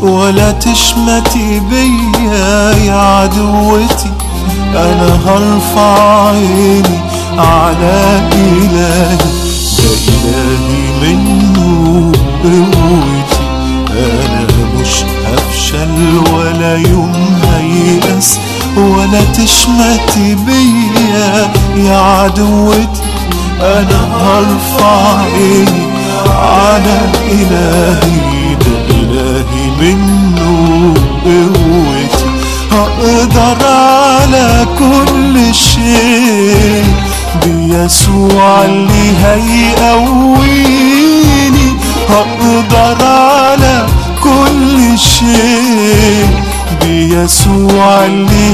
ولا تشمتي بيا يا عدوتي. انا هرفع عيني على إلهي، ده إلهي منه قوتي. انا مش هفشل ولا يوم هيأس، ولا تشمتي بيا يا عدوتي. انا هرفع عيني على إلهي، ده إلهي منه قوتي. هقدر على كل شيء بيسوع اللي هيقويني. هقدر على كل شيء بيسوع اللي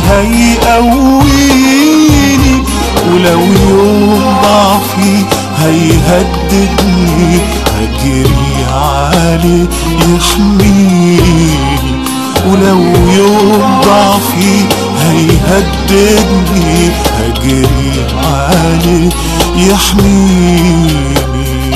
هيقويني. ولو يوم ضعفي هيهددني هجري عليه يحميني. ولو يوم ضعفي هيهددني هجري عليه يحميني.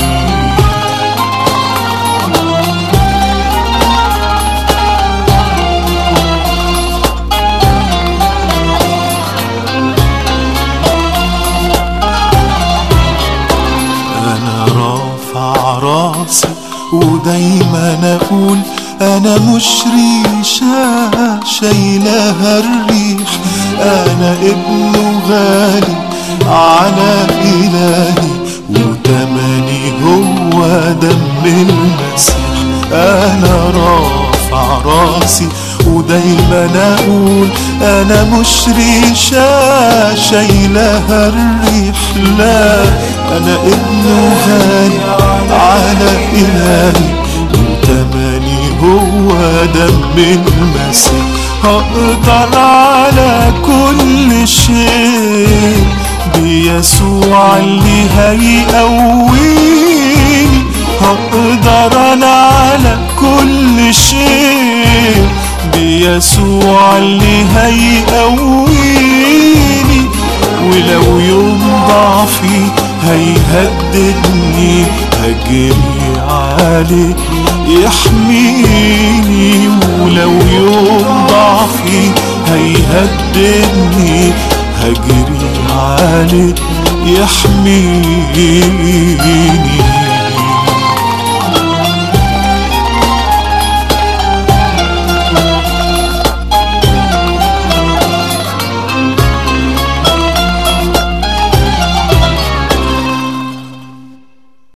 أنا رافع راسي ودايما أقول أنا مش ريشة شايلها الريح. أنا ابنه غالي على إلهي، وتمني هو دم المسيح. أنا رافع راسي ودايما أقول أنا مش ريشة شايلها الريح. لا، أنا ابنه غالي على إلهي، وتمني هو دم المسيح. هقدر على كل شيء بيسوع اللي هيقويني. هقدر أنا على كل شيء بيسوع اللي هيقويني. ولو يوم ضعفي هيهددني هجري عليه يحميني. ولو يوم ضعفي هيهددني هجري عليه يحميني.